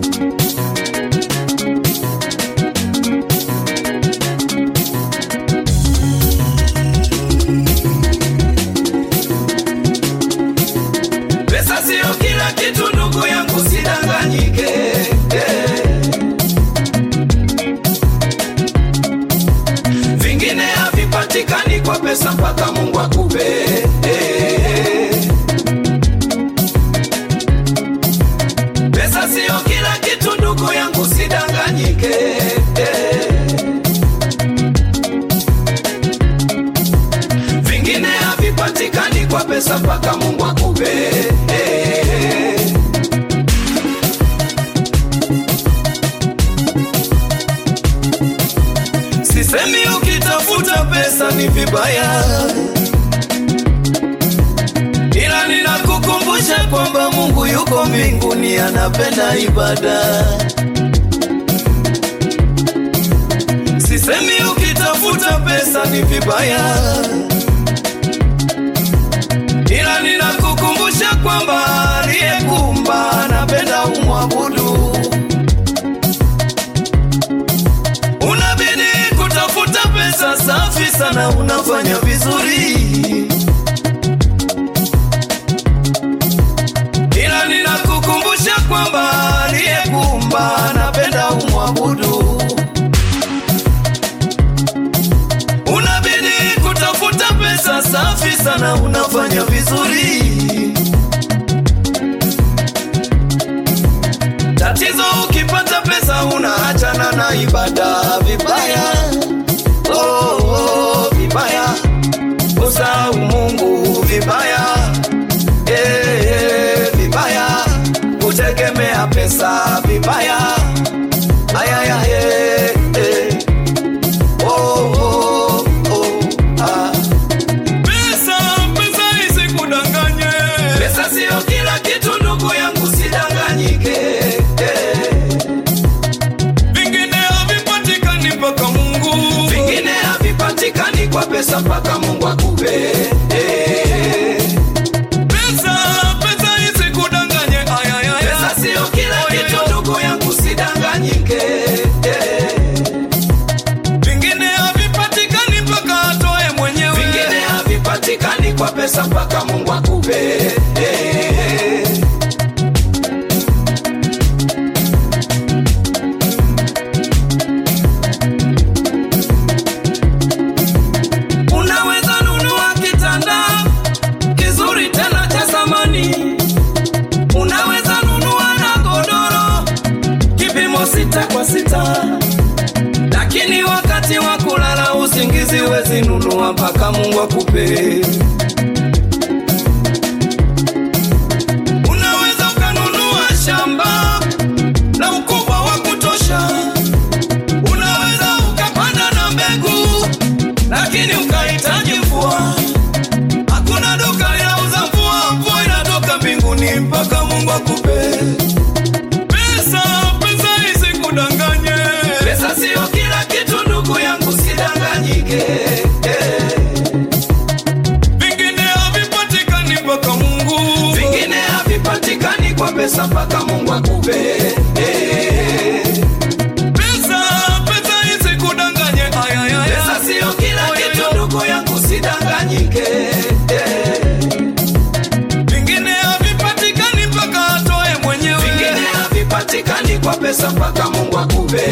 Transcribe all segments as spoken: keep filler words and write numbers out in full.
Pesa sio kila kitu ndugu yangu, usidanganyike. Vingine havipatikani kwa pesa mpaka Mungu akupe. Pesa sio kila kitu ndugu yangu, usidanganyike. Vingine havipatikani kwa pesa mpaka Mungu akupe. Sisemi ukitafuta pesa ni vibaya, ila ninakukumbusha kwamba Mungu yuko mbinguni, anapenda ibada. Sisemi ukitafuta pesa ni vibaya, ila ninakukumbusha kwamba aliyekuumba anapenda umwabudu. Unabidi kutafuta pesa safi sana, unafanya vizuri, ila ninakukumbusha kwamba aliyekuumba anapenda umwabudu. Unabidi kutafuta pesa safi sana, unafanya vizuri. Tatizo ukipata pesa unaachana na ibada, vibaya. Oh, oh, vibaya. Usahau Mungu, vibaya. Eh, eh, vibaya. Kutegemea pesa, vibaya. Ayaya, eh, eh. Oh, oh, oh, ah. Pesa, pesa isikudanganye. Pesa sio kila kitu ndugu yangu, usidanganyike. Vingine havipatikani mpaka Mungu. Vingine havipatikani kwa pesa mpaka Mungu akupe. Pesa, pesa isikudanganye. Ayaya, pesa sio kila kitu ndugu yangu, usidanganyike. Vingine havipatikani mpaka atoe mwenyewe. Vingine havipatikani kwa pesa mpaka Mungu akupe. Unaweza nunua kitanda kizuri tena cha zamani, unaweza nunua na godoro kipimo sita kwa sita, lakini wakati wa kulala usingizi wezi nunua mpaka Mungu akupe. Unaweza ukanunua shamba na ukubwa wa kutosha, unaweza ukapanda na mbegu, lakini ukahitaji mvua. Hakuna duka linauza mvua, mvua inatoka mbinguni mpaka Mungu akupe. Pesa, pesa isikudanganye. Pesa sio kila kitu ndugu yangu, usidanganyike. Vingine havipatikani mpaka Mungu. Vingine havipatikani kwa pesa mpaka Mungu akupe. Pesa, pesa isikudanganye. Ayaya, pesa sio kila kitu ndugu yangu, usidanganyike. Vingine havipatikani mpaka atoe mwenyewe. Vingine havipatikani kwa pesa mpaka Mungu akupe.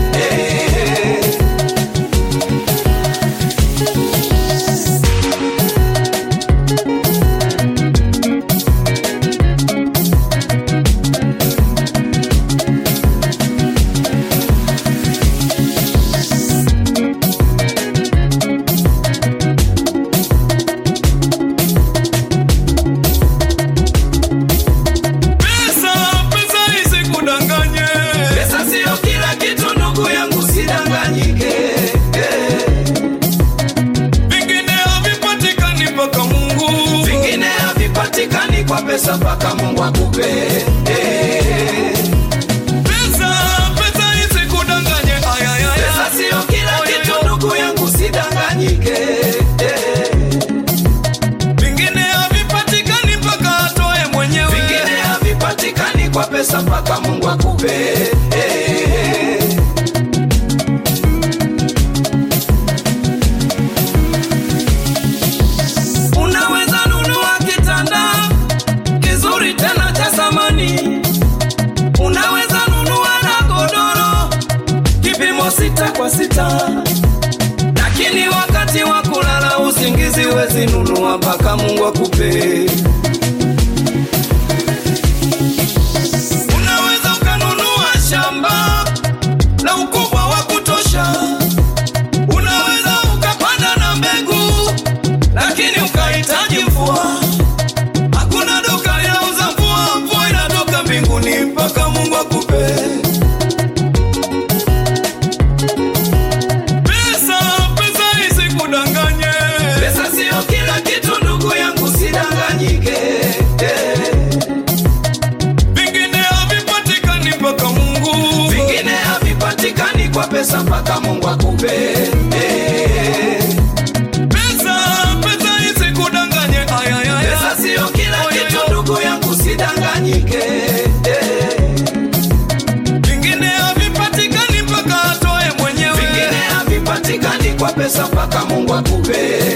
Pesa, pesa isikudanganye. Pesa sio kila kitu ndugu yangu, usidanganyike. Vingine havipatikani mpaka Mungu. Vingine havipatikani kwa pesa mpaka Mungu akupe. Pesa, pesa isikudanganye. Ayaya, pesa sio kila kitu ndugu yangu, usidanganyike. Vingine havipatikani mpaka atoe mwenyewe. Vingine havipatikani kwa pesa mpaka Mungu akupe. kwa sita, lakini wakati wa kulala usingizi wezi nunua mpaka Mungu akupe. Unaweza ukanunua shamba la ukubwa wa kutosha, unaweza ukapanda na mbegu, lakini ukahitaji mvua. Hakuna duka linauza mvua, mvua inatoka mbinguni mpaka Mungu akupe. Pesa, pesa isikudanganye. Pesa sio kila kitu ndugu yangu, sidanganyike. Vingine havipatikani mpaka Mungu. Vingine havipatikani kwa pesa mpaka Mungu akupe. Pesa, pesa isikudanganye. Ayayaya. Pesa sio kila kitu ndugu yangu, sidanganyike. Vingine havipatikani mpaka atoe mwenyewe. Vingine havipatikani kwa pesa mpaka Mungu akupe.